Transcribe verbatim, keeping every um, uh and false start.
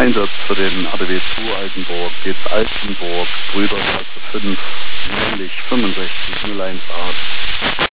Einsatz für den A D W zwei Altenburg, geht's Altenburg, Brüder Klasse fünf, männlich fünfundsechzig, null eins acht.